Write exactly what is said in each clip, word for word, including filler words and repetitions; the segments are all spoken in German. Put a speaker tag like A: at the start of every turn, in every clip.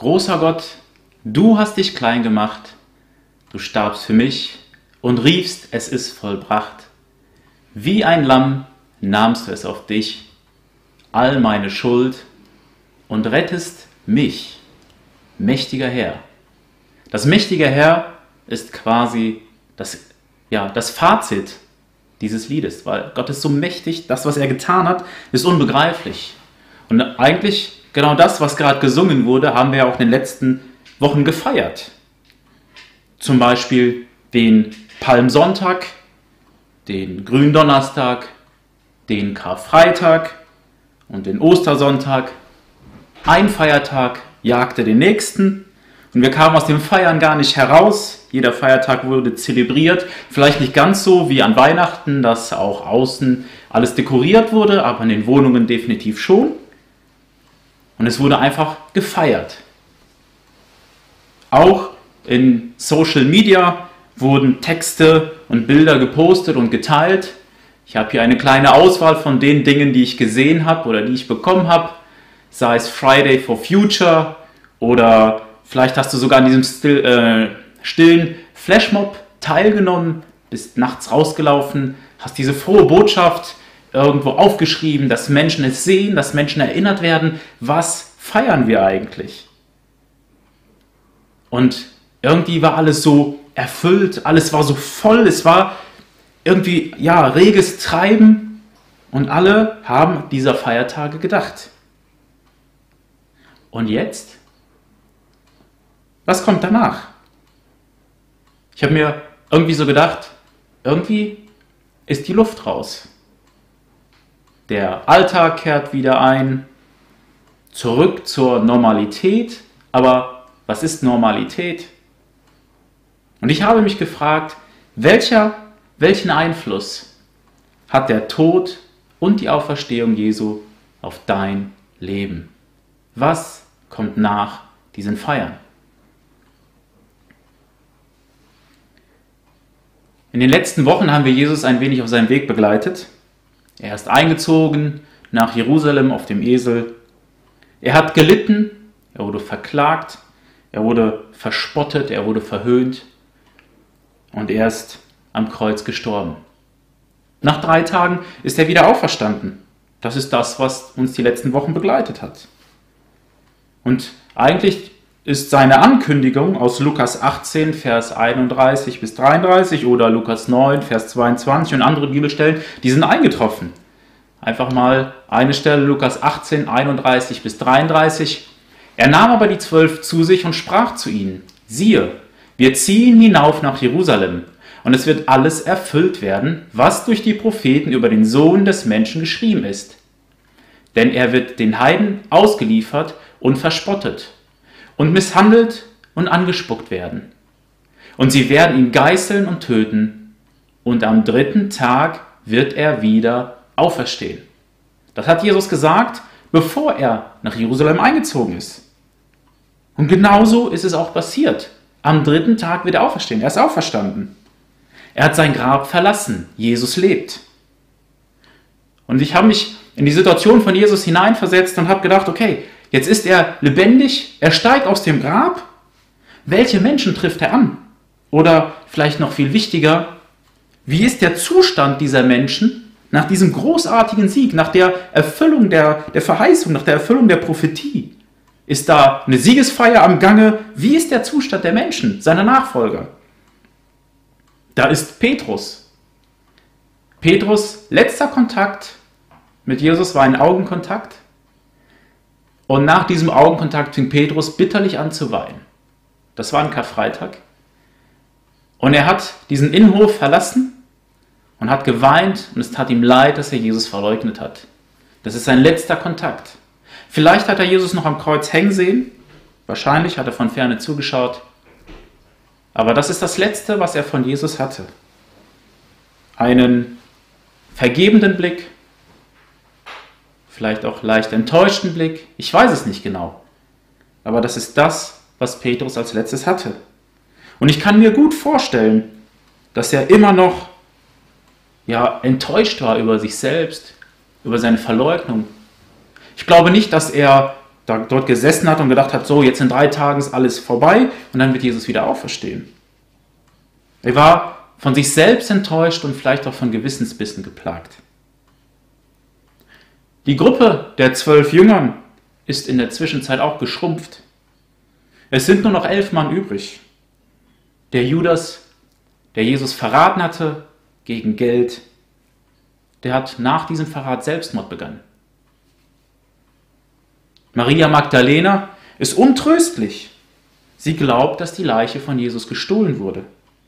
A: Großer Gott, du hast dich klein gemacht, du starbst für mich und riefst, es ist vollbracht. Wie ein Lamm nahmst du es auf dich, all meine Schuld, und rettest mich, mächtiger Herr. Das mächtige Herr ist quasi das, ja, das Fazit dieses Liedes, weil Gott ist so mächtig, das, was er getan hat, ist unbegreiflich. Und eigentlich genau das, was gerade gesungen wurde, haben wir ja auch in den letzten Wochen gefeiert. Zum Beispiel den Palmsonntag, den Gründonnerstag, den Karfreitag und den Ostersonntag. Ein Feiertag jagte den nächsten und wir kamen aus dem Feiern gar nicht heraus. Jeder Feiertag wurde zelebriert, vielleicht nicht ganz so wie an Weihnachten, dass auch außen alles dekoriert wurde, aber in den Wohnungen definitiv schon. Und es wurde einfach gefeiert. Auch in Social Media wurden Texte und Bilder gepostet und geteilt. Ich habe hier eine kleine Auswahl von den Dingen, die ich gesehen habe oder die ich bekommen habe. Sei es Friday for Future oder vielleicht hast du sogar an diesem still, äh, stillen Flashmob teilgenommen, bist nachts rausgelaufen, hast diese frohe Botschaft irgendwo aufgeschrieben, dass Menschen es sehen, dass Menschen erinnert werden, was feiern wir eigentlich? Und irgendwie war alles so erfüllt, alles war so voll, es war irgendwie, ja, reges Treiben und alle haben dieser Feiertage gedacht. Und jetzt? Was kommt danach? Ich habe mir irgendwie so gedacht, irgendwie ist die Luft raus. Der Alltag kehrt wieder ein, zurück zur Normalität. Aber was ist Normalität? Und ich habe mich gefragt, welcher, welchen Einfluss hat der Tod und die Auferstehung Jesu auf dein Leben? Was kommt nach diesen Feiern? In den letzten Wochen haben wir Jesus ein wenig auf seinem Weg begleitet. Er ist eingezogen nach Jerusalem auf dem Esel. Er hat gelitten, er wurde verklagt, er wurde verspottet, er wurde verhöhnt und er ist am Kreuz gestorben. Nach drei Tagen ist er wieder auferstanden. Das ist das, was uns die letzten Wochen begleitet hat. Und eigentlich ist seine Ankündigung aus Lukas achtzehn, Vers einunddreißig bis dreiunddreißig oder Lukas neun, Vers zweiundzwanzig und andere Bibelstellen, die sind eingetroffen. Einfach mal eine Stelle, Lukas achtzehn, einunddreißig bis dreiunddreißig. Er nahm aber die Zwölf zu sich und sprach zu ihnen: Siehe, wir ziehen hinauf nach Jerusalem, und es wird alles erfüllt werden, was durch die Propheten über den Sohn des Menschen geschrieben ist. Denn er wird den Heiden ausgeliefert und verspottet und misshandelt und angespuckt werden. Und sie werden ihn geißeln und töten, und am dritten Tag wird er wieder auferstehen. Das hat Jesus gesagt, bevor er nach Jerusalem eingezogen ist. Und genauso ist es auch passiert. Am dritten Tag wird er auferstehen. Er ist auferstanden. Er hat sein Grab verlassen. Jesus lebt. Und ich habe mich in die Situation von Jesus hineinversetzt und habe gedacht, okay, jetzt ist er lebendig, er steigt aus dem Grab. Welche Menschen trifft er an? Oder vielleicht noch viel wichtiger, wie ist der Zustand dieser Menschen nach diesem großartigen Sieg, nach der Erfüllung der, der Verheißung, nach der Erfüllung der Prophetie? Ist da eine Siegesfeier am Gange? Wie ist der Zustand der Menschen, seiner Nachfolger? Da ist Petrus. Petrus' letzter Kontakt mit Jesus war ein Augenkontakt. Und nach diesem Augenkontakt fing Petrus bitterlich an zu weinen. Das war ein Karfreitag. Und er hat diesen Innenhof verlassen und hat geweint, und es tat ihm leid, dass er Jesus verleugnet hat. Das ist sein letzter Kontakt. Vielleicht hat er Jesus noch am Kreuz hängen sehen. Wahrscheinlich hat er von ferne zugeschaut. Aber das ist das Letzte, was er von Jesus hatte. Einen vergebenden Blick, vielleicht auch leicht enttäuschten Blick, ich weiß es nicht genau. Aber das ist das, was Petrus als letztes hatte. Und ich kann mir gut vorstellen, dass er immer noch ja, enttäuscht war über sich selbst, über seine Verleugnung. Ich glaube nicht, dass er da, dort gesessen hat und gedacht hat, so, jetzt in drei Tagen ist alles vorbei und dann wird Jesus wieder auferstehen. Er war von sich selbst enttäuscht und vielleicht auch von Gewissensbissen geplagt. Die Gruppe der zwölf Jüngern ist in der Zwischenzeit auch geschrumpft. Es sind nur noch elf Mann übrig. Der Judas, der Jesus verraten hatte gegen Geld, der hat nach diesem Verrat Selbstmord begangen. Maria Magdalena ist untröstlich. Sie glaubt, dass die Leiche von Jesus gestohlen wurde.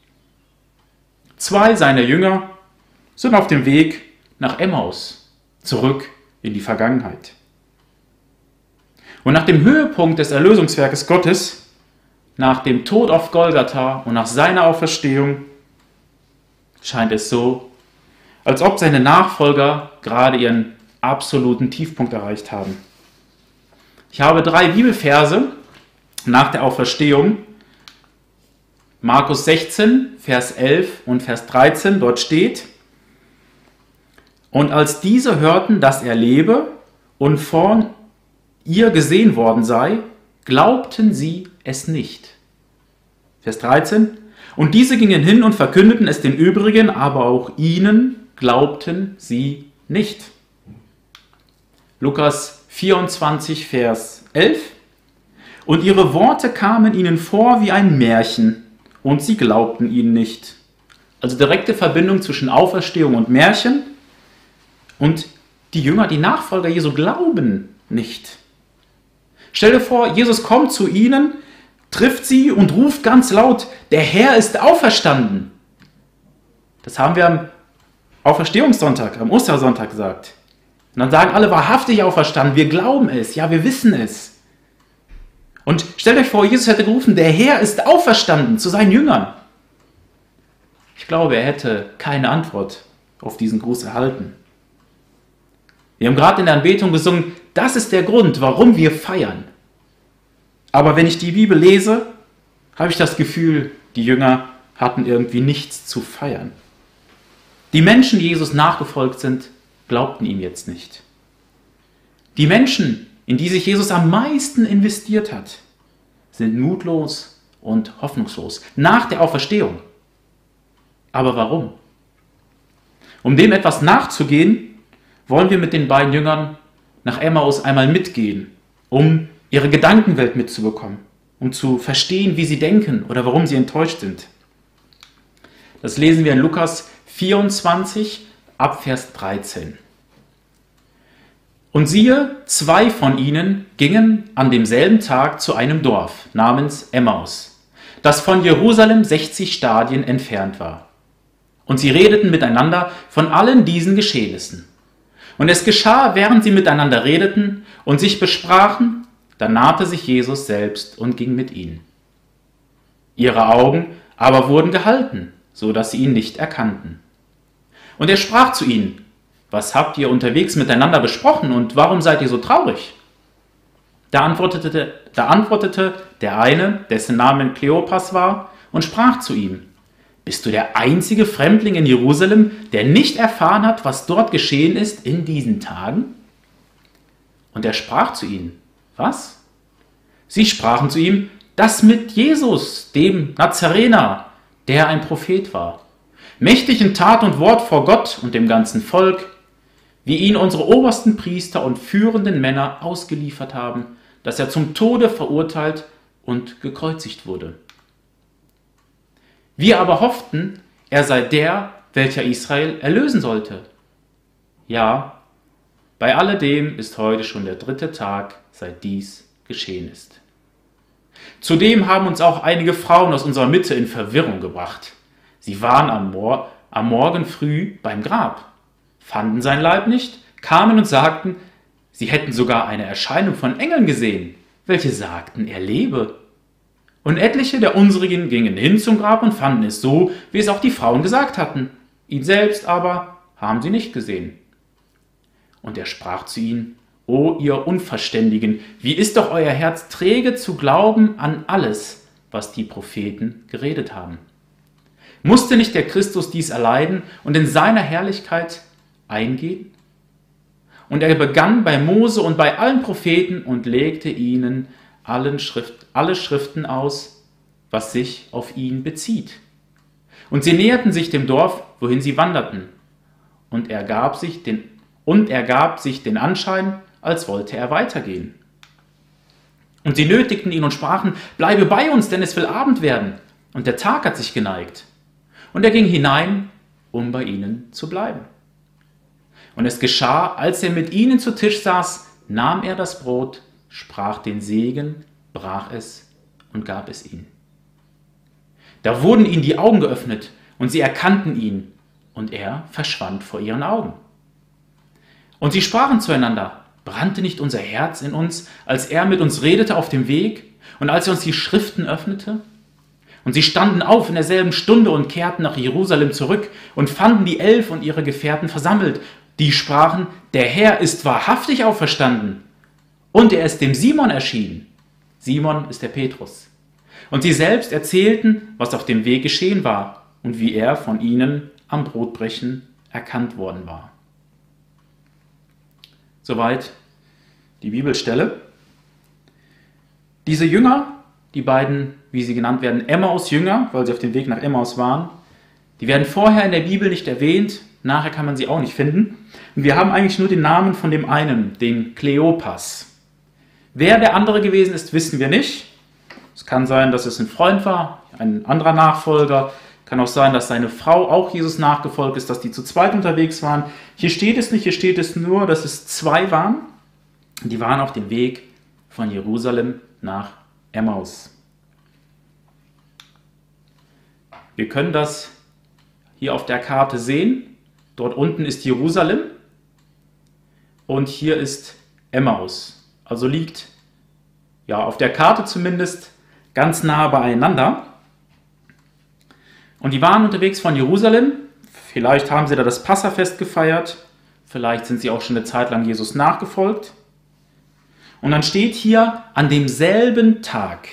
A: Zwei seiner Jünger sind auf dem Weg nach Emmaus, zurück in die Vergangenheit. Und nach dem Höhepunkt des Erlösungswerkes Gottes, nach dem Tod auf Golgatha und nach seiner Auferstehung, scheint es so, als ob seine Nachfolger gerade ihren absoluten Tiefpunkt erreicht haben. Ich habe drei Bibelverse nach der Auferstehung. Markus sechzehn, Vers elf und Vers dreizehn, dort steht: Und als diese hörten, dass er lebe und von ihr gesehen worden sei, glaubten sie es nicht. Vers dreizehn: Und diese gingen hin und verkündeten es den übrigen, aber auch ihnen glaubten sie nicht. Lukas vierundzwanzig, Vers elf: Und ihre Worte kamen ihnen vor wie ein Märchen, und sie glaubten ihnen nicht. Also direkte Verbindung zwischen Auferstehung und Märchen. Und die Jünger, die Nachfolger Jesu, glauben nicht. Stell dir vor, Jesus kommt zu ihnen, trifft sie und ruft ganz laut: Der Herr ist auferstanden. Das haben wir am Auferstehungssonntag, am Ostersonntag gesagt. Und dann sagen alle: Wahrhaftig auferstanden, wir glauben es, ja, wir wissen es. Und stellt euch vor, Jesus hätte gerufen: Der Herr ist auferstanden, zu seinen Jüngern. Ich glaube, er hätte keine Antwort auf diesen Gruß erhalten. Wir haben gerade in der Anbetung gesungen, das ist der Grund, warum wir feiern. Aber wenn ich die Bibel lese, habe ich das Gefühl, die Jünger hatten irgendwie nichts zu feiern. Die Menschen, die Jesus nachgefolgt sind, glaubten ihm jetzt nicht. Die Menschen, in die sich Jesus am meisten investiert hat, sind mutlos und hoffnungslos nach der Auferstehung. Aber warum? Um dem etwas nachzugehen, wollen wir mit den beiden Jüngern nach Emmaus einmal mitgehen, um ihre Gedankenwelt mitzubekommen, um zu verstehen, wie sie denken oder warum sie enttäuscht sind. Das lesen wir in Lukas vierundzwanzig, ab Vers dreizehn. Und siehe, zwei von ihnen gingen an demselben Tag zu einem Dorf namens Emmaus, das von Jerusalem sechzig Stadien entfernt war. Und sie redeten miteinander von allen diesen Geschehnissen. Und es geschah, während sie miteinander redeten und sich besprachen, da nahte sich Jesus selbst und ging mit ihnen. Ihre Augen aber wurden gehalten, so dass sie ihn nicht erkannten. Und er sprach zu ihnen: Was habt ihr unterwegs miteinander besprochen und warum seid ihr so traurig? Da antwortete, da antwortete der eine, dessen Name Kleopas war, und sprach zu ihm: Bist du der einzige Fremdling in Jerusalem, der nicht erfahren hat, was dort geschehen ist in diesen Tagen? Und er sprach zu ihnen: Was? Sie sprachen zu ihm: Das mit Jesus, dem Nazarener, der ein Prophet war, mächtig in Tat und Wort vor Gott und dem ganzen Volk, wie ihn unsere obersten Priester und führenden Männer ausgeliefert haben, dass er zum Tode verurteilt und gekreuzigt wurde. Wir aber hofften, er sei der, welcher Israel erlösen sollte. Ja, bei alledem ist heute schon der dritte Tag, seit dies geschehen ist. Zudem haben uns auch einige Frauen aus unserer Mitte in Verwirrung gebracht. Sie waren am, Mor- am Morgen früh beim Grab, fanden sein Leib nicht, kamen und sagten, sie hätten sogar eine Erscheinung von Engeln gesehen, welche sagten, er lebe. Und etliche der unsrigen gingen hin zum Grab und fanden es so, wie es auch die Frauen gesagt hatten. Ihn selbst aber haben sie nicht gesehen. Und er sprach zu ihnen: O ihr Unverständigen, wie ist doch euer Herz träge zu glauben an alles, was die Propheten geredet haben? Musste nicht der Christus dies erleiden und in seiner Herrlichkeit eingehen? und er begann bei Mose und bei allen Propheten und legte ihnen allen Schrift, alle Schriften aus, was sich auf ihn bezieht. Und sie näherten sich dem Dorf, wohin sie wanderten. Und er gab sich den, und er gab sich den Anschein, als wollte er weitergehen. Und sie nötigten ihn und sprachen, bleibe bei uns, denn es will Abend werden. Und der Tag hat sich geneigt. Und er ging hinein, um bei ihnen zu bleiben. Und es geschah, als er mit ihnen zu Tisch saß, nahm er das Brot, sprach den Segen, brach es und gab es ihnen. Da wurden ihnen die Augen geöffnet und sie erkannten ihn, und er verschwand vor ihren Augen. Und sie sprachen zueinander, brannte nicht unser Herz in uns, als er mit uns redete auf dem Weg und als er uns die Schriften öffnete? Und sie standen auf in derselben Stunde und kehrten nach Jerusalem zurück und fanden die Elf und ihre Gefährten versammelt. Die sprachen, der Herr ist wahrhaftig auferstanden und er ist dem Simon erschienen. Simon ist der Petrus. Und sie selbst erzählten, was auf dem Weg geschehen war und wie er von ihnen am Brotbrechen erkannt worden war. Soweit die Bibelstelle. Diese Jünger, die beiden, wie sie genannt werden, Emmaus-Jünger, weil sie auf dem Weg nach Emmaus waren, die werden vorher in der Bibel nicht erwähnt, nachher kann man sie auch nicht finden. Und wir haben eigentlich nur den Namen von dem einen, den Kleopas. Wer der andere gewesen ist, wissen wir nicht. Es kann sein, dass es ein Freund war, ein anderer Nachfolger. Kann auch sein, dass seine Frau auch Jesus nachgefolgt ist, dass die zu zweit unterwegs waren. Hier steht es nicht, hier steht es nur, dass es zwei waren. Die waren auf dem Weg von Jerusalem nach Emmaus. Wir können das hier auf der Karte sehen. Dort unten ist Jerusalem und hier ist Emmaus. Also liegt, ja, auf der Karte zumindest ganz nah beieinander. Und die waren unterwegs von Jerusalem. Vielleicht haben sie da das Passafest gefeiert. Vielleicht sind sie auch schon eine Zeit lang Jesus nachgefolgt. Und dann steht hier, an demselben Tag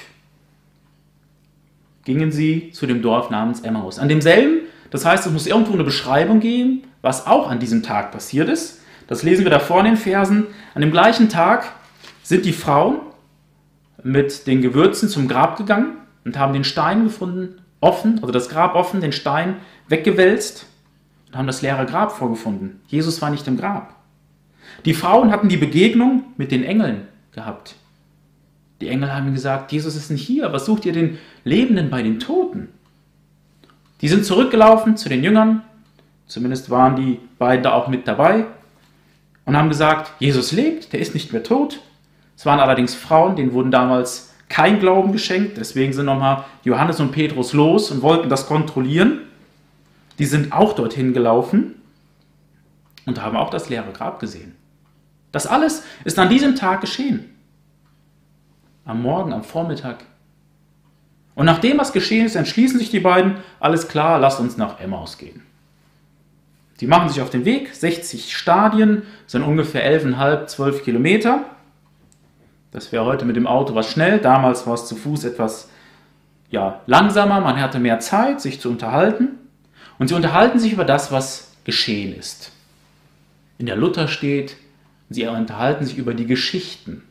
A: gingen sie zu dem Dorf namens Emmaus. An demselben, das heißt, es muss irgendwo eine Beschreibung geben, was auch an diesem Tag passiert ist. Das lesen wir da vorne in den Versen. An dem gleichen Tag sind die Frauen mit den Gewürzen zum Grab gegangen und haben den Stein gefunden, offen, also das Grab offen, den Stein weggewälzt und haben das leere Grab vorgefunden. Jesus war nicht im Grab. Die Frauen hatten die Begegnung mit den Engeln gehabt. Die Engel haben gesagt, Jesus ist nicht hier, was sucht ihr den Lebenden bei den Toten? Die sind zurückgelaufen zu den Jüngern, zumindest waren die beiden da auch mit dabei, und haben gesagt, Jesus lebt, der ist nicht mehr tot. Es waren allerdings Frauen, denen wurden damals kein Glauben geschenkt, deswegen sind nochmal Johannes und Petrus los und wollten das kontrollieren. Die sind auch dorthin gelaufen und haben auch das leere Grab gesehen. Das alles ist an diesem Tag geschehen. Am Morgen, am Vormittag. Und nachdem was geschehen ist, entschließen sich die beiden, alles klar, lasst uns nach Emmaus gehen. Sie machen sich auf den Weg, sechzig Stadien, sind ungefähr elf Komma fünf, zwölf Kilometer. Das wäre heute mit dem Auto was schnell, damals war es zu Fuß etwas ja, langsamer, man hatte mehr Zeit, sich zu unterhalten. Und sie unterhalten sich über das, was geschehen ist. In der Luther steht, sie unterhalten sich über die Geschichten.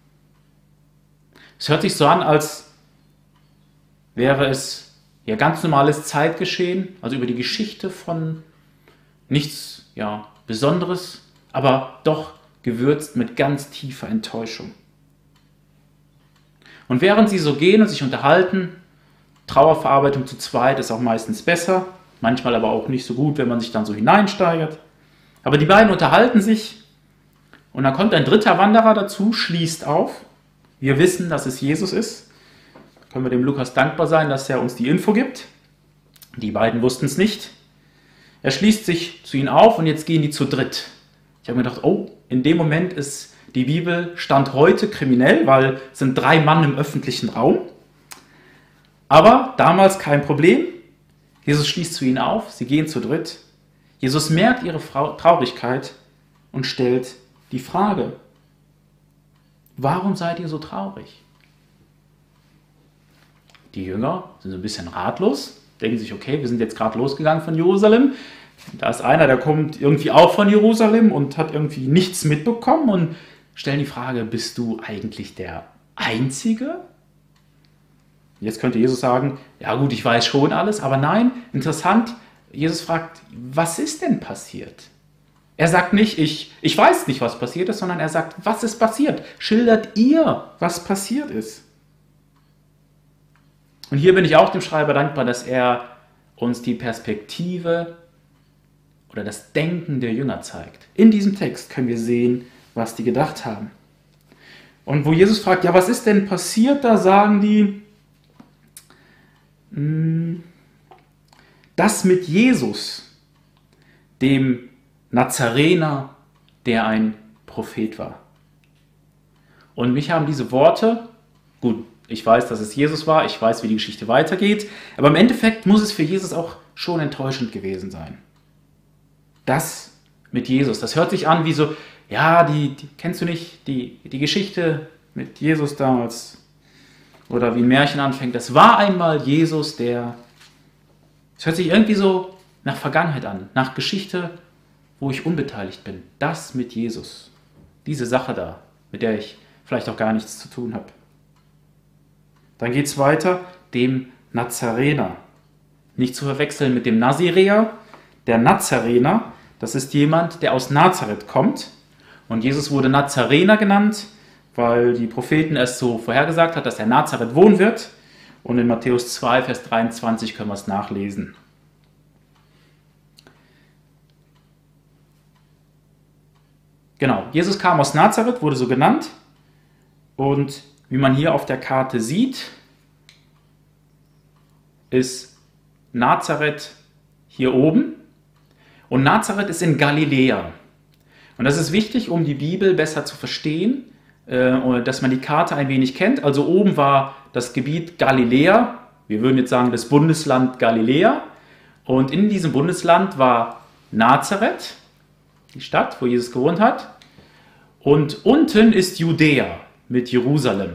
A: Es hört sich so an, als wäre es ja ganz normales Zeitgeschehen, also über die Geschichte von nichts ja, Besonderes, aber doch gewürzt mit ganz tiefer Enttäuschung. Und während sie so gehen und sich unterhalten, Trauerverarbeitung zu zweit ist auch meistens besser, manchmal aber auch nicht so gut, wenn man sich dann so hineinsteigert. Aber die beiden unterhalten sich und dann kommt ein dritter Wanderer dazu, schließt auf. Wir wissen, dass es Jesus ist. Da können wir dem Lukas dankbar sein, dass er uns die Info gibt. Die beiden wussten es nicht. Er schließt sich zu ihnen auf und jetzt gehen die zu dritt. Ich habe mir gedacht, oh, in dem Moment ist die Bibel Stand heute kriminell, weil es sind drei Mann im öffentlichen Raum. Aber damals kein Problem. Jesus schließt zu ihnen auf, sie gehen zu dritt. Jesus merkt ihre Traurigkeit und stellt die Frage, warum seid ihr so traurig? Die Jünger sind so ein bisschen ratlos, denken sich, okay, wir sind jetzt gerade losgegangen von Jerusalem, Da ist einer, der kommt irgendwie auch von Jerusalem und hat irgendwie nichts mitbekommen und stellen die Frage, bist du eigentlich der Einzige? Jetzt könnte Jesus sagen, ja gut, ich weiß schon alles, aber nein, interessant, Jesus fragt, was ist denn passiert? Er sagt nicht, ich, ich weiß nicht, was passiert ist, sondern er sagt, was ist passiert? Schildert ihr, was passiert ist. Und hier bin ich auch dem Schreiber dankbar, dass er uns die Perspektive oder das Denken der Jünger zeigt. In diesem Text können wir sehen, was die gedacht haben. Und wo Jesus fragt, ja, was ist denn passiert, da sagen die, das mit Jesus, dem Nazarener, der ein Prophet war. Und mich haben diese Worte, gut, ich weiß, dass es Jesus war, ich weiß, wie die Geschichte weitergeht, aber im Endeffekt muss es für Jesus auch schon enttäuschend gewesen sein. Das mit Jesus, das hört sich an wie so, ja, die, die kennst du nicht, die, die Geschichte mit Jesus damals, oder wie ein Märchen anfängt, das war einmal Jesus, der, es hört sich irgendwie so nach Vergangenheit an, nach Geschichte, wo ich unbeteiligt bin. Das mit Jesus, diese Sache da, mit der ich vielleicht auch gar nichts zu tun habe. Dann geht es weiter, dem Nazarener. Nicht zu verwechseln mit dem Naziräer. Der Nazarener, das ist jemand, der aus Nazareth kommt. Und Jesus wurde Nazarener genannt, weil die Propheten es so vorhergesagt hat, dass er in Nazareth wohnen wird. Und in Matthäus zwei, Vers dreiundzwanzig können wir es nachlesen. Genau, Jesus kam aus Nazareth, wurde so genannt. Und wie man hier auf der Karte sieht, ist Nazareth hier oben. Und Nazareth ist in Galiläa. Und das ist wichtig, um die Bibel besser zu verstehen, dass man die Karte ein wenig kennt. Also oben war das Gebiet Galiläa, wir würden jetzt sagen das Bundesland Galiläa. Und in diesem Bundesland war Nazareth, die Stadt, wo Jesus gewohnt hat. Und unten ist Judäa mit Jerusalem.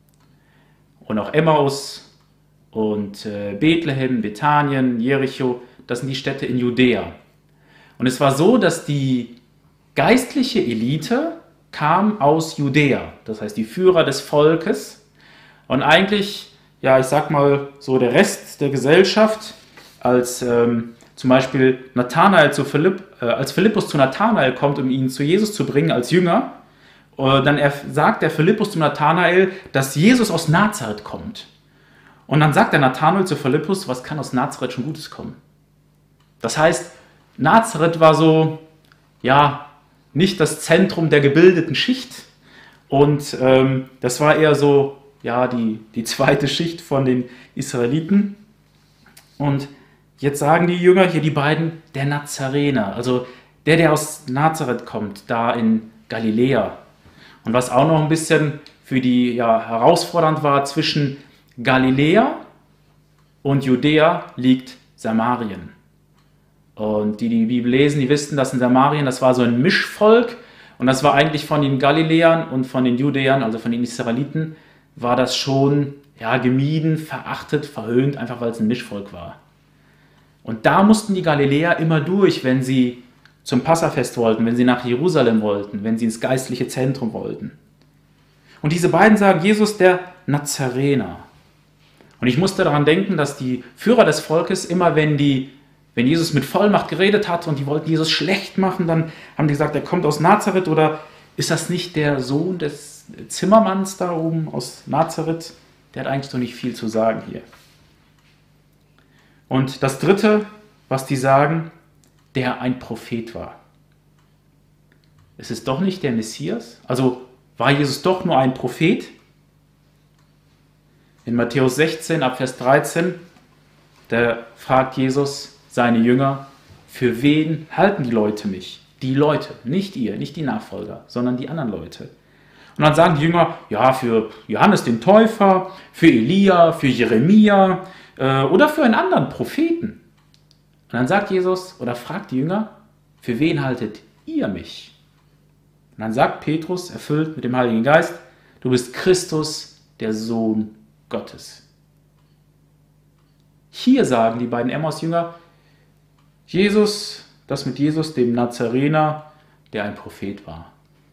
A: Und auch Emmaus und Bethlehem, Bethanien, Jericho, das sind die Städte in Judäa. Und es war so, dass die geistliche Elite kam aus Judäa, das heißt die Führer des Volkes. Und eigentlich, ja, ich sag mal, so der Rest der Gesellschaft, als ähm, zum Beispiel Nathanael zu Philipp, äh, als Philippus zu Nathanael kommt, um ihn zu Jesus zu bringen als Jünger, äh, dann er, sagt der Philippus zu Nathanael, dass Jesus aus Nazareth kommt. Und dann sagt der Nathanael zu Philippus, was kann aus Nazareth schon Gutes kommen? Das heißt, Nazareth war so, ja, nicht das Zentrum der gebildeten Schicht. Und ähm, das war eher so, ja, die, die zweite Schicht von den Israeliten. Und jetzt sagen die Jünger hier, die beiden, der Nazarener, also der, der aus Nazareth kommt, da in Galiläa. Und was auch noch ein bisschen für die ja, herausfordernd war, zwischen Galiläa und Judäa liegt Samarien. Und die, die die Bibel lesen, die wissen, dass in Samarien, das war so ein Mischvolk. Und das war eigentlich von den Galiläern und von den Judäern, also von den Israeliten, war das schon ja, gemieden, verachtet, verhöhnt, einfach weil es ein Mischvolk war. Und da mussten die Galiläer immer durch, wenn sie zum Passafest wollten, wenn sie nach Jerusalem wollten, wenn sie ins geistliche Zentrum wollten. Und diese beiden sagen, Jesus der Nazarener. Und ich musste daran denken, dass die Führer des Volkes immer, wenn die Wenn Jesus mit Vollmacht geredet hat und die wollten Jesus schlecht machen, dann haben die gesagt, er kommt aus Nazareth, oder ist das nicht der Sohn des Zimmermanns da oben aus Nazareth? Der hat eigentlich so nicht viel zu sagen hier. Und das Dritte, was die sagen, der ein Prophet war. Ist es doch nicht der Messias? Also war Jesus doch nur ein Prophet? In Matthäus sechzehn, ab Vers dreizehn, da fragt Jesus seine Jünger, für wen halten die Leute mich? Die Leute, nicht ihr, nicht die Nachfolger, sondern die anderen Leute. Und dann sagen die Jünger, ja, für Johannes den Täufer, für Elia, für Jeremia äh, oder für einen anderen Propheten. Und dann sagt Jesus oder fragt die Jünger, für wen haltet ihr mich? Und dann sagt Petrus, erfüllt mit dem Heiligen Geist, du bist Christus, der Sohn Gottes. Hier sagen die beiden Emmaus-Jünger, Jesus, das mit Jesus, dem Nazarener, der ein Prophet war.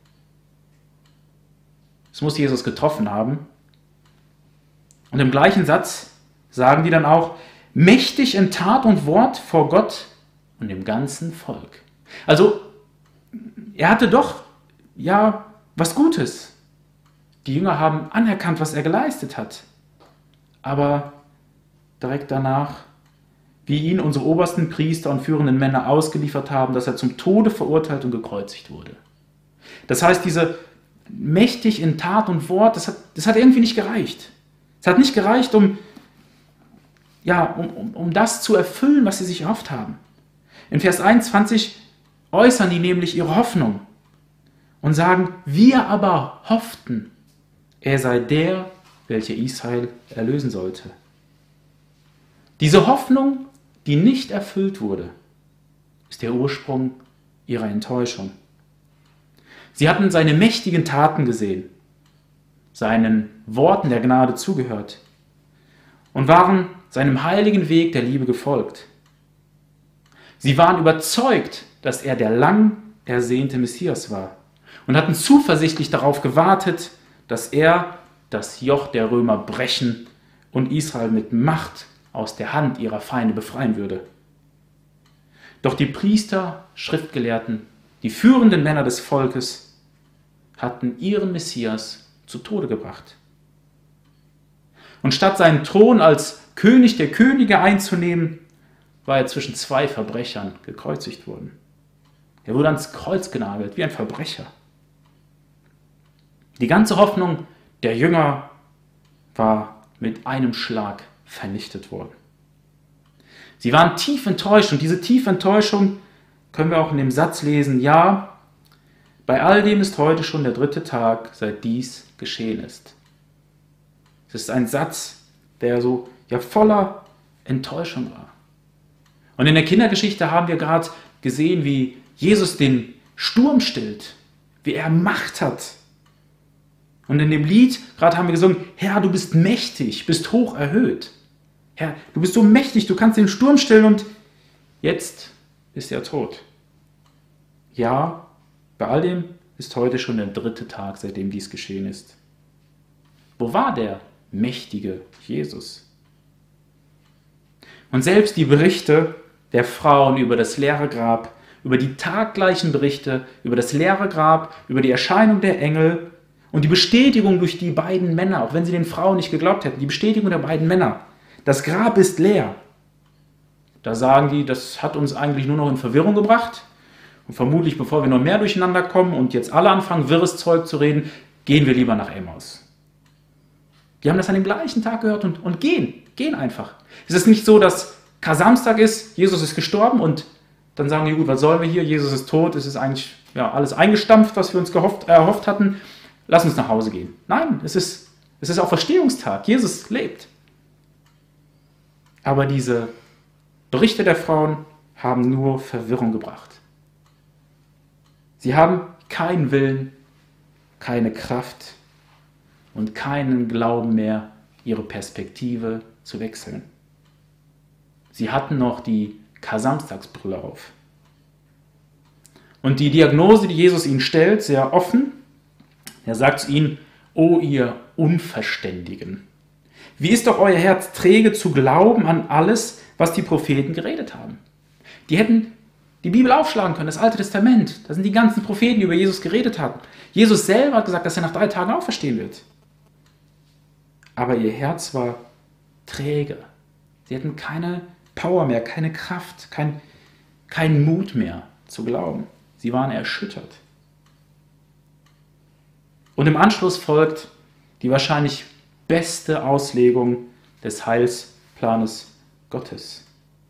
A: Es muss Jesus getroffen haben. Und im gleichen Satz sagen die dann auch, mächtig in Tat und Wort vor Gott und dem ganzen Volk. Also, er hatte doch, ja, was Gutes. Die Jünger haben anerkannt, was er geleistet hat. Aber direkt danach, wie ihn unsere obersten Priester und führenden Männer ausgeliefert haben, dass er zum Tode verurteilt und gekreuzigt wurde. Das heißt, diese mächtig in Tat und Wort, das hat, das hat irgendwie nicht gereicht. Es hat nicht gereicht, um, ja, um, um, um das zu erfüllen, was sie sich erhofft haben. In Vers einundzwanzig äußern die nämlich ihre Hoffnung und sagen, wir aber hofften, er sei der, welcher Israel erlösen sollte. Diese Hoffnung, die nicht erfüllt wurde, ist der Ursprung ihrer Enttäuschung. Sie hatten seine mächtigen Taten gesehen, seinen Worten der Gnade zugehört und waren seinem heiligen Weg der Liebe gefolgt. Sie waren überzeugt, dass er der lang ersehnte Messias war und hatten zuversichtlich darauf gewartet, dass er das Joch der Römer brechen und Israel mit Macht aus der Hand ihrer Feinde befreien würde. Doch die Priester, Schriftgelehrten, die führenden Männer des Volkes hatten ihren Messias zu Tode gebracht. Und statt seinen Thron als König der Könige einzunehmen, war er zwischen zwei Verbrechern gekreuzigt worden. Er wurde ans Kreuz genagelt, wie ein Verbrecher. Die ganze Hoffnung der Jünger war mit einem Schlag vernichtet worden. Sie waren tief enttäuscht und diese tiefe Enttäuschung können wir auch in dem Satz lesen, ja, bei all dem ist heute schon der dritte Tag, seit dies geschehen ist. Es ist ein Satz, der so ja voller Enttäuschung war. Und in der Kindergeschichte haben wir gerade gesehen, wie Jesus den Sturm stillt, wie er Macht hat. Und in dem Lied gerade haben wir gesungen, Herr, du bist mächtig, bist hoch erhöht. Herr, du bist so mächtig, du kannst den Sturm stillen und jetzt ist er tot. Ja, bei all dem ist heute schon der dritte Tag, seitdem dies geschehen ist. Wo war der mächtige Jesus? Und selbst die Berichte der Frauen über das leere Grab, über die taggleichen Berichte, über das leere Grab, über die Erscheinung der Engel und die Bestätigung durch die beiden Männer, auch wenn sie den Frauen nicht geglaubt hätten, die Bestätigung der beiden Männer, das Grab ist leer. Da sagen die, das hat uns eigentlich nur noch in Verwirrung gebracht. Und vermutlich, bevor wir noch mehr durcheinander kommen und jetzt alle anfangen, wirres Zeug zu reden, gehen wir lieber nach Emmaus. Die haben das an dem gleichen Tag gehört und, und gehen, gehen einfach. Es ist nicht so, dass Kar-Samstag ist, Jesus ist gestorben und dann sagen die, gut, was sollen wir hier? Jesus ist tot, es ist eigentlich ja, alles eingestampft, was wir uns gehofft, äh, erhofft hatten. Lass uns nach Hause gehen. Nein, es ist, es ist auch Verstehungstag. Jesus lebt. Aber diese Berichte der Frauen haben nur Verwirrung gebracht. Sie haben keinen Willen, keine Kraft und keinen Glauben mehr, ihre Perspektive zu wechseln. Sie hatten noch die Kar-Samstagsbrille auf. Und die Diagnose, die Jesus ihnen stellt, sehr offen, er sagt zu ihnen, o ihr Unverständigen, wie ist doch euer Herz träge zu glauben an alles, was die Propheten geredet haben? Die hätten die Bibel aufschlagen können, das Alte Testament. Da sind die ganzen Propheten, die über Jesus geredet haben. Jesus selber hat gesagt, dass er nach drei Tagen auferstehen wird. Aber ihr Herz war träge. Sie hatten keine Power mehr, keine Kraft, kein, keinen Mut mehr zu glauben. Sie waren erschüttert. Und im Anschluss folgt die wahrscheinlich beste Auslegung des Heilsplanes Gottes.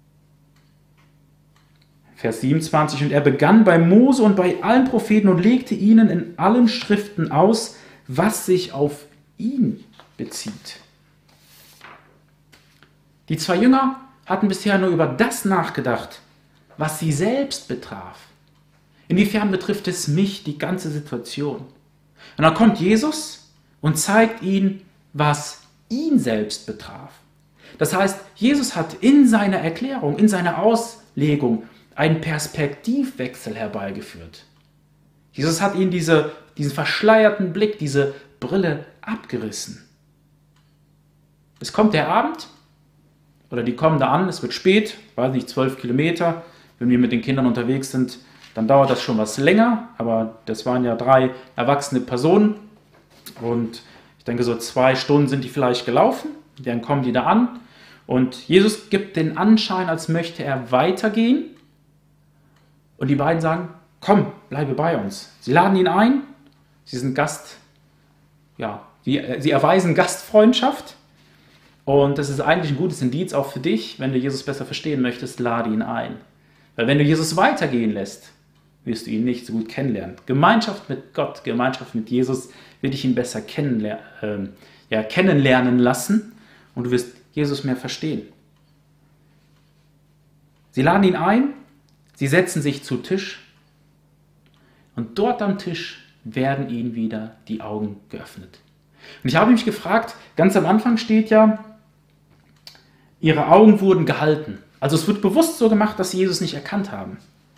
A: Vers siebenundzwanzig, und er begann bei Mose und bei allen Propheten und legte ihnen in allen Schriften aus, was sich auf ihn bezieht. Die zwei Jünger hatten bisher nur über das nachgedacht, was sie selbst betraf. Inwiefern betrifft es mich, die ganze Situation? Und dann kommt Jesus und zeigt ihnen, was ihn selbst betraf. Das heißt, Jesus hat in seiner Erklärung, in seiner Auslegung einen Perspektivwechsel herbeigeführt. Jesus hat ihnen diese, diesen verschleierten Blick, diese Brille abgerissen. Es kommt der Abend, oder die kommen da an, es wird spät, weiß nicht, zwölf Kilometer. Wenn wir mit den Kindern unterwegs sind, dann dauert das schon was länger, aber das waren ja drei erwachsene Personen und ich denke, so zwei Stunden sind die vielleicht gelaufen, dann kommen die da an und Jesus gibt den Anschein, als möchte er weitergehen und die beiden sagen, komm, bleibe bei uns. Sie laden ihn ein, sie sind Gast, ja, sie, sie erweisen Gastfreundschaft und das ist eigentlich ein gutes Indiz auch für dich, wenn du Jesus besser verstehen möchtest, lade ihn ein. Weil wenn du Jesus weitergehen lässt, wirst du ihn nicht so gut kennenlernen. Gemeinschaft mit Gott, Gemeinschaft mit Jesus wird dich ihn besser kennenler- äh, ja, kennenlernen lassen und du wirst Jesus mehr verstehen. Sie laden ihn ein, sie setzen sich zu Tisch und dort am Tisch werden ihnen wieder die Augen geöffnet. Und ich habe mich gefragt, ganz am Anfang steht ja, ihre Augen wurden gehalten. Also es wird bewusst so gemacht, dass sie Jesus nicht erkannt haben.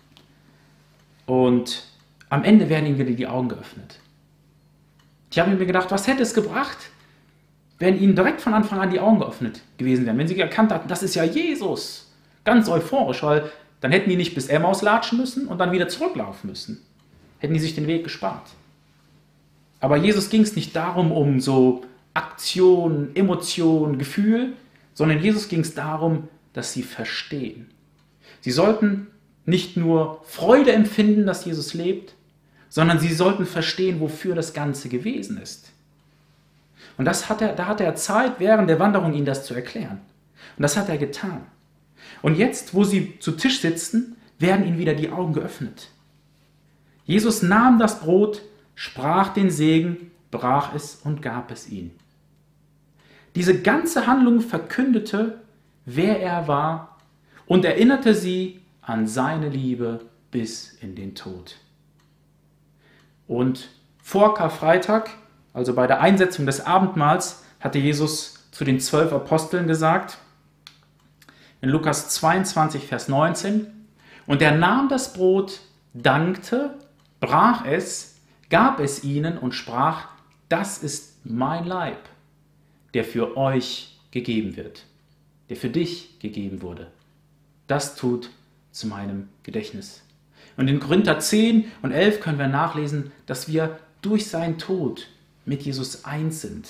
A: Und am Ende werden ihnen wieder die Augen geöffnet. Ich habe mir gedacht, was hätte es gebracht, wenn ihnen direkt von Anfang an die Augen geöffnet gewesen wären, wenn sie erkannt hatten, das ist ja Jesus. Ganz euphorisch, weil dann hätten die nicht bis Emmaus latschen müssen und dann wieder zurücklaufen müssen. Hätten die sich den Weg gespart. Aber Jesus ging es nicht darum, um so Aktion, Emotion, Gefühl, sondern Jesus ging es darum, dass sie verstehen. Sie sollten nicht nur Freude empfinden, dass Jesus lebt, sondern sie sollten verstehen, wofür das Ganze gewesen ist. Und das hat er, da hatte er Zeit, während der Wanderung ihnen das zu erklären. Und das hat er getan. Und jetzt, wo sie zu Tisch sitzen, werden ihnen wieder die Augen geöffnet. Jesus nahm das Brot, sprach den Segen, brach es und gab es ihnen. Diese ganze Handlung verkündete, wer er war und erinnerte sie an seine Liebe bis in den Tod. Und vor Karfreitag, also bei der Einsetzung des Abendmahls, hatte Jesus zu den zwölf Aposteln gesagt, in Lukas zweiundzwanzig, Vers neunzehn, und er nahm das Brot, dankte, brach es, gab es ihnen und sprach, das ist mein Leib, der für euch gegeben wird, der für dich gegeben wurde. Das tut zu meinem Gedächtnis. Und in Korinther zehn und elf können wir nachlesen, dass wir durch seinen Tod mit Jesus eins sind.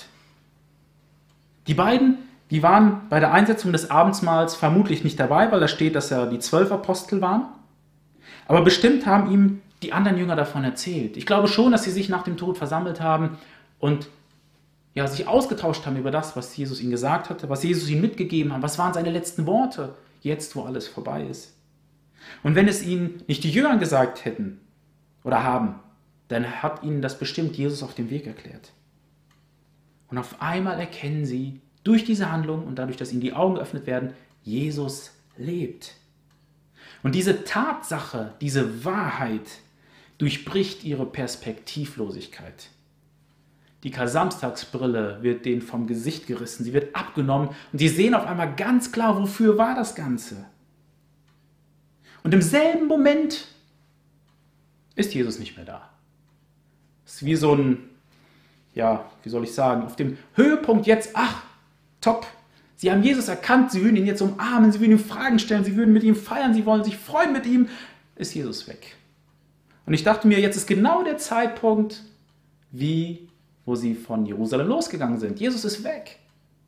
A: Die beiden, die waren bei der Einsetzung des Abendmahls vermutlich nicht dabei, weil da steht, dass ja die zwölf Apostel waren. Aber bestimmt haben ihm die anderen Jünger davon erzählt. Ich glaube schon, dass sie sich nach dem Tod versammelt haben und ja, sich ausgetauscht haben über das, was Jesus ihnen gesagt hatte, was Jesus ihnen mitgegeben hat. Was waren seine letzten Worte, jetzt wo alles vorbei ist? Und wenn es ihnen nicht die Jünger gesagt hätten oder haben, dann hat ihnen das bestimmt Jesus auf dem Weg erklärt. Und auf einmal erkennen sie durch diese Handlung und dadurch, dass ihnen die Augen geöffnet werden, Jesus lebt. Und diese Tatsache, diese Wahrheit durchbricht ihre Perspektivlosigkeit. Die Kar-Samstagsbrille wird denen vom Gesicht gerissen, sie wird abgenommen und sie sehen auf einmal ganz klar, wofür war das Ganze. Und im selben Moment ist Jesus nicht mehr da. Es ist wie so ein, ja, wie soll ich sagen, auf dem Höhepunkt jetzt, ach, top, sie haben Jesus erkannt, sie würden ihn jetzt umarmen, sie würden ihm Fragen stellen, sie würden mit ihm feiern, sie wollen sich freuen mit ihm, ist Jesus weg. Und ich dachte mir, jetzt ist genau der Zeitpunkt, wie, wo sie von Jerusalem losgegangen sind. Jesus ist weg.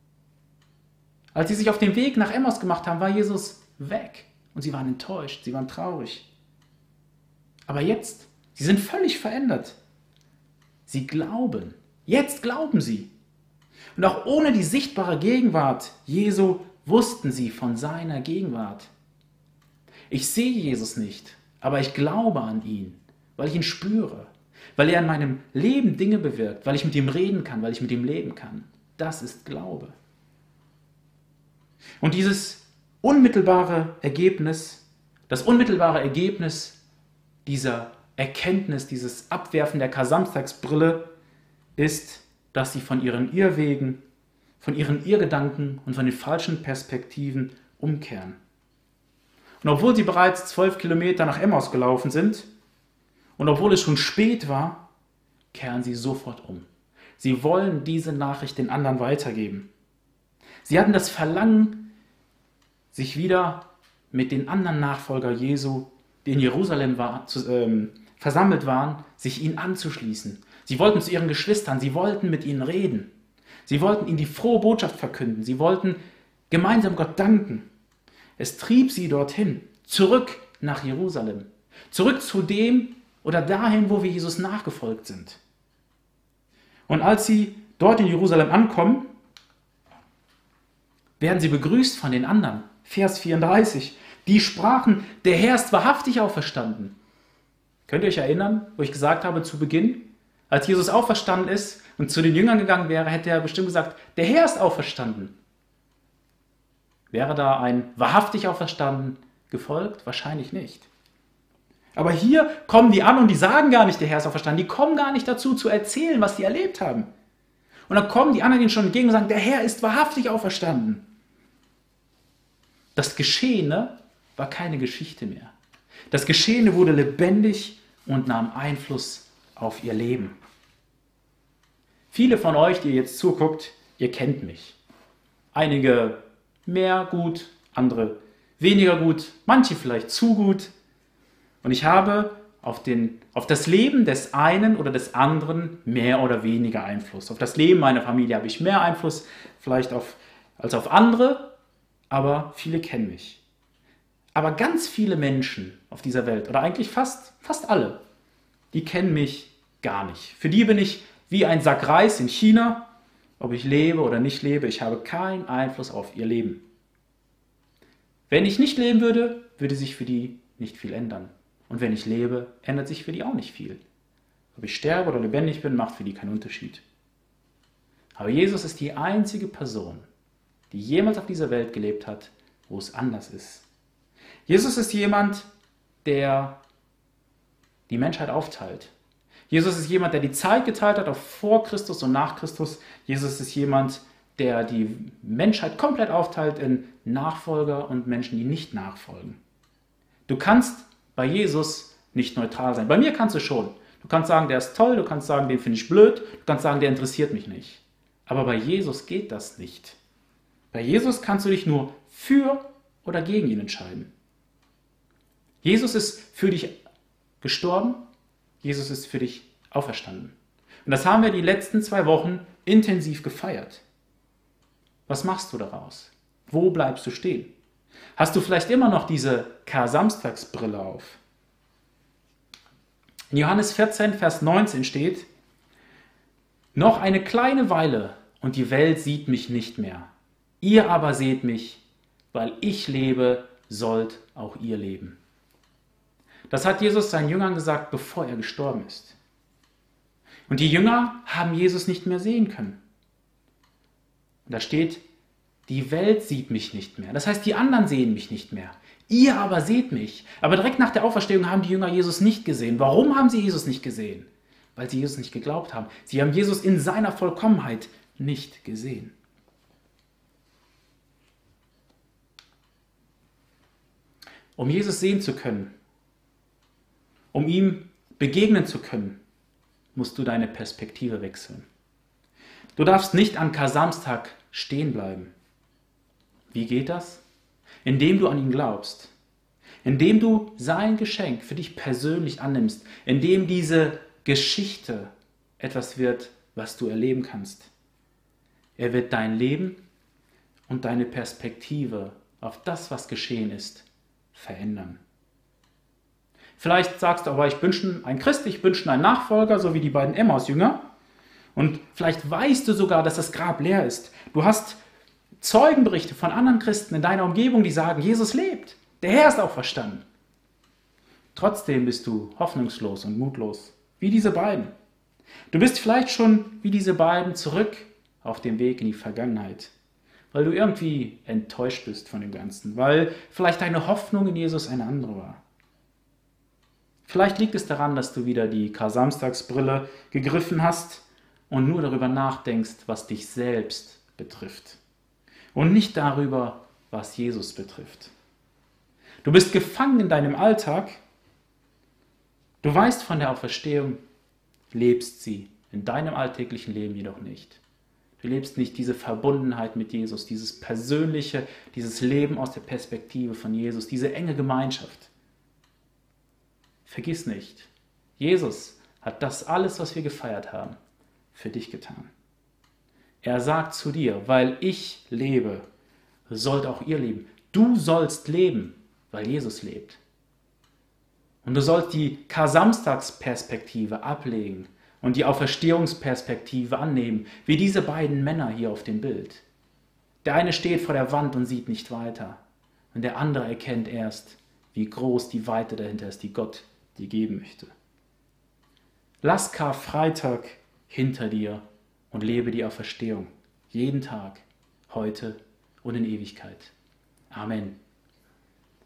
A: Als sie sich auf den Weg nach Emmaus gemacht haben, war Jesus weg. Und sie waren enttäuscht, sie waren traurig. Aber jetzt, sie sind völlig verändert. Sie glauben. Jetzt glauben sie. Und auch ohne die sichtbare Gegenwart Jesu wussten sie von seiner Gegenwart. Ich sehe Jesus nicht, aber ich glaube an ihn, weil ich ihn spüre, weil er in meinem Leben Dinge bewirkt, weil ich mit ihm reden kann, weil ich mit ihm leben kann. Das ist Glaube. Und dieses unmittelbare Ergebnis, das unmittelbare Ergebnis dieser Erkenntnis, dieses Abwerfen der Kar-Samstagsbrille ist, dass sie von ihren Irrwegen, von ihren Irrgedanken und von den falschen Perspektiven umkehren. Und obwohl sie bereits zwölf Kilometer nach Emmaus gelaufen sind und obwohl es schon spät war, kehren sie sofort um. Sie wollen diese Nachricht den anderen weitergeben. Sie hatten das Verlangen, sich wieder mit den anderen Nachfolgern Jesu, die in Jerusalem war, zu, ähm, versammelt waren, sich ihnen anzuschließen. Sie wollten zu ihren Geschwistern, sie wollten mit ihnen reden. Sie wollten ihnen die frohe Botschaft verkünden. Sie wollten gemeinsam Gott danken. Es trieb sie dorthin, zurück nach Jerusalem. Zurück zu dem oder dahin, wo wir Jesus nachgefolgt sind. Und als sie dort in Jerusalem ankommen, werden sie begrüßt von den anderen. Vers vierunddreißig. Die sprachen, der Herr ist wahrhaftig auferstanden. Könnt ihr euch erinnern, wo ich gesagt habe zu Beginn, als Jesus auferstanden ist und zu den Jüngern gegangen wäre, hätte er bestimmt gesagt, der Herr ist auferstanden. Wäre da ein wahrhaftig auferstanden gefolgt? Wahrscheinlich nicht. Aber hier kommen die an und die sagen gar nicht, der Herr ist auferstanden. Die kommen gar nicht dazu, zu erzählen, was sie erlebt haben. Und dann kommen die anderen ihnen schon entgegen und sagen, der Herr ist wahrhaftig auferstanden. Das Geschehene war keine Geschichte mehr. Das Geschehene wurde lebendig und nahm Einfluss auf ihr Leben. Viele von euch, die jetzt zuguckt, ihr kennt mich. Einige mehr gut, andere weniger gut, manche vielleicht zu gut. Und ich habe auf, den, auf das Leben des einen oder des anderen mehr oder weniger Einfluss. Auf das Leben meiner Familie habe ich mehr Einfluss, vielleicht auf, als auf andere, aber viele kennen mich. Aber ganz viele Menschen auf dieser Welt, oder eigentlich fast, fast alle, die kennen mich gar nicht. Für die bin ich wie ein Sack Reis in China, ob ich lebe oder nicht lebe, ich habe keinen Einfluss auf ihr Leben. Wenn ich nicht leben würde, würde sich für die nicht viel ändern. Und wenn ich lebe, ändert sich für die auch nicht viel. Ob ich sterbe oder lebendig bin, macht für die keinen Unterschied. Aber Jesus ist die einzige Person, die jemals auf dieser Welt gelebt hat, wo es anders ist. Jesus ist jemand, der die Menschheit aufteilt. Jesus ist jemand, der die Zeit geteilt hat auf vor Christus und nach Christus. Jesus ist jemand, der die Menschheit komplett aufteilt in Nachfolger und Menschen, die nicht nachfolgen. Du kannst bei Jesus nicht neutral sein. Bei mir kannst du schon. Du kannst sagen, der ist toll, du kannst sagen, den finde ich blöd, du kannst sagen, der interessiert mich nicht. Aber bei Jesus geht das nicht. Bei Jesus kannst du dich nur für oder gegen ihn entscheiden. Jesus ist für dich gestorben, Jesus ist für dich auferstanden. Und das haben wir die letzten zwei Wochen intensiv gefeiert. Was machst du daraus? Wo bleibst du stehen? Hast du vielleicht immer noch diese Kar-Samstagsbrille auf? In Johannes vierzehn, Vers neunzehn steht, noch eine kleine Weile und die Welt sieht mich nicht mehr. Ihr aber seht mich, weil ich lebe, sollt auch ihr leben. Das hat Jesus seinen Jüngern gesagt, bevor er gestorben ist. Und die Jünger haben Jesus nicht mehr sehen können. Und da steht, die Welt sieht mich nicht mehr. Das heißt, die anderen sehen mich nicht mehr. Ihr aber seht mich. Aber direkt nach der Auferstehung haben die Jünger Jesus nicht gesehen. Warum haben sie Jesus nicht gesehen? Weil sie Jesus nicht geglaubt haben. Sie haben Jesus in seiner Vollkommenheit nicht gesehen. Um Jesus sehen zu können, um ihm begegnen zu können, musst du deine Perspektive wechseln. Du darfst nicht an Kar-Samstag stehen bleiben. Wie geht das? Indem du an ihn glaubst. Indem du sein Geschenk für dich persönlich annimmst. Indem diese Geschichte etwas wird, was du erleben kannst. Er wird dein Leben und deine Perspektive auf das, was geschehen ist, verändern. Vielleicht sagst du aber, ich bin schon ein Christ, ich bin schon ein Nachfolger, so wie die beiden Emmaus-Jünger. Und vielleicht weißt du sogar, dass das Grab leer ist. Du hast Zeugenberichte von anderen Christen in deiner Umgebung, die sagen, Jesus lebt, der Herr ist auferstanden. Trotzdem bist du hoffnungslos und mutlos, wie diese beiden. Du bist vielleicht schon wie diese beiden zurück auf dem Weg in die Vergangenheit, weil du irgendwie enttäuscht bist von dem Ganzen, weil vielleicht deine Hoffnung in Jesus eine andere war. Vielleicht liegt es daran, dass du wieder die Kar-Samstagsbrille gegriffen hast und nur darüber nachdenkst, was dich selbst betrifft und nicht darüber, was Jesus betrifft. Du bist gefangen in deinem Alltag. Du weißt von der Auferstehung, lebst sie in deinem alltäglichen Leben jedoch nicht. Du lebst nicht diese Verbundenheit mit Jesus, dieses persönliche, dieses Leben aus der Perspektive von Jesus, diese enge Gemeinschaft. Vergiss nicht, Jesus hat das alles, was wir gefeiert haben, für dich getan. Er sagt zu dir, weil ich lebe, sollt auch ihr leben. Du sollst leben, weil Jesus lebt. Und du sollst die Kar-Samstags-Perspektive ablegen und die Auferstehungsperspektive annehmen, wie diese beiden Männer hier auf dem Bild. Der eine steht vor der Wand und sieht nicht weiter. Und der andere erkennt erst, wie groß die Weite dahinter ist, die Gott dir geben möchte. Lass Karfreitag hinter dir und lebe die Auferstehung. Jeden Tag, heute und in Ewigkeit. Amen.